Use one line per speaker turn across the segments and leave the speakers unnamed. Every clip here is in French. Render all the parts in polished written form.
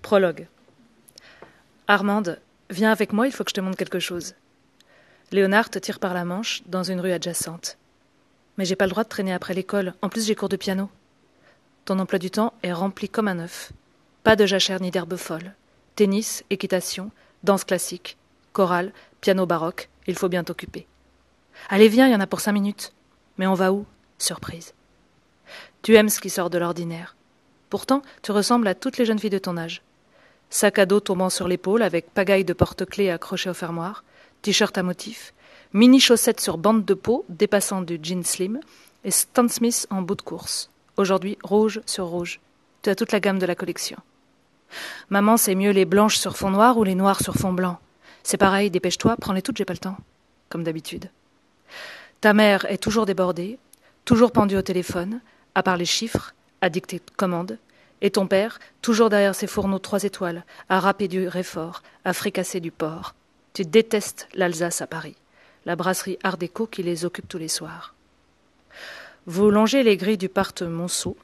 Prologue. Armande, viens avec moi, il faut que je te montre quelque chose. Léonard te tire par la manche dans une rue adjacente. Mais j'ai pas le droit de traîner après l'école, en plus j'ai cours de piano. Ton emploi du temps est rempli comme un œuf. Pas de jachère ni d'herbe folle. Tennis, équitation, danse classique, chorale, piano baroque, il faut bien t'occuper. Allez viens, il y en a pour 5 minutes. Mais on va où? Surprise. Tu aimes ce qui sort de l'ordinaire. Pourtant, tu ressembles à toutes les jeunes filles de ton âge. Sac à dos tombant sur l'épaule avec pagaille de porte-clés accrochée au fermoir, t-shirt à motif, mini chaussettes sur bande de peau dépassant du jean slim et Stan Smith en bout de course. Aujourd'hui, rouge sur rouge. Tu as toute la gamme de la collection. Maman, c'est mieux les blanches sur fond noir ou les noirs sur fond blanc. C'est pareil, dépêche-toi, prends-les toutes, j'ai pas le temps. Comme d'habitude. Ta mère est toujours débordée, toujours pendue au téléphone, à part les chiffres, à dicter commandes. Et ton père, toujours derrière ses fourneaux 3 étoiles, à râper du réfort, à fricasser du porc. Tu détestes l'Alsace à Paris, la brasserie Art déco qui les occupe tous les soirs. Vous longez les grilles du parc Monceau,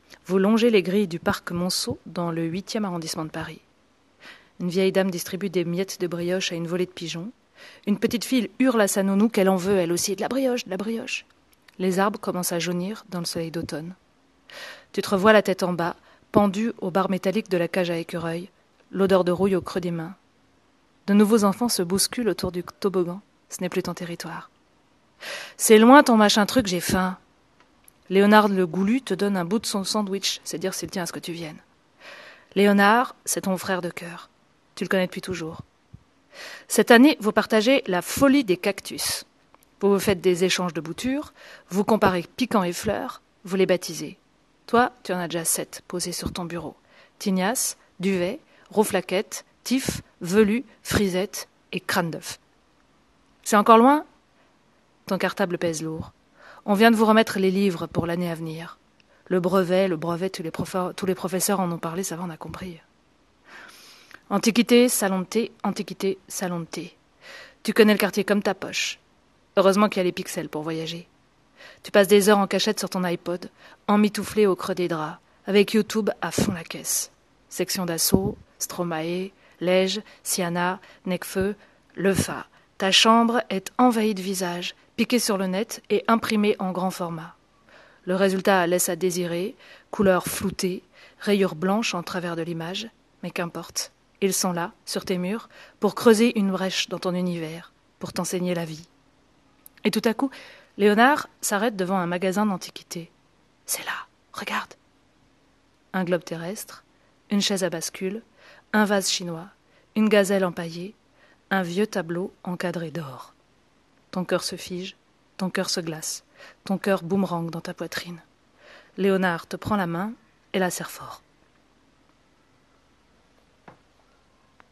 dans le 8e arrondissement de Paris. Une vieille dame distribue des miettes de brioche à une volée de pigeons. Une petite fille hurle à sa nounou qu'elle en veut, elle aussi, de la brioche, de la brioche. Les arbres commencent à jaunir dans le soleil d'automne. Tu te revois la tête en bas, pendu aux barres métalliques de la cage à écureuil, l'odeur de rouille au creux des mains. De nouveaux enfants se bousculent autour du toboggan. Ce n'est plus ton territoire. C'est loin ton machin truc, j'ai faim. Léonard le goulu te donne un bout de son sandwich, c'est dire s'il tient à ce que tu viennes. Léonard, c'est ton frère de cœur. Tu le connais depuis toujours. Cette année, vous partagez la folie des cactus. Vous vous faites des échanges de boutures, vous comparez piquants et fleurs, vous les baptisez. Toi, tu en as déjà 7 posés sur ton bureau. Tignasse, duvet, rouflaquette, tif, velu, frisette et crâne d'œuf. C'est encore loin? Ton cartable pèse lourd. On vient de vous remettre les livres pour l'année à venir. Le brevet, tous les professeurs en ont parlé, ça va, on a compris. Antiquité, salon de thé, antiquité, salon de thé. Tu connais le quartier comme ta poche. Heureusement qu'il y a les pixels pour voyager. Tu passes des heures en cachette sur ton iPod, emmitouflé au creux des draps, avec YouTube à fond la caisse. Section d'assaut, Stromae, Lège, Siana, Necfeu, Le Fa. Ta chambre est envahie de visages, piqués sur le net et imprimés en grand format. Le résultat laisse à désirer, couleurs floutées, rayures blanches en travers de l'image, mais qu'importe. Ils sont là, sur tes murs, pour creuser une brèche dans ton univers, pour t'enseigner la vie. Et tout à coup, Léonard s'arrête devant un magasin d'antiquités. C'est là, regarde. Un globe terrestre, une chaise à bascule, un vase chinois, une gazelle empaillée, un vieux tableau encadré d'or. Ton cœur se fige, ton cœur se glace, ton cœur boomerang dans ta poitrine. Léonard te prend la main et la serre fort.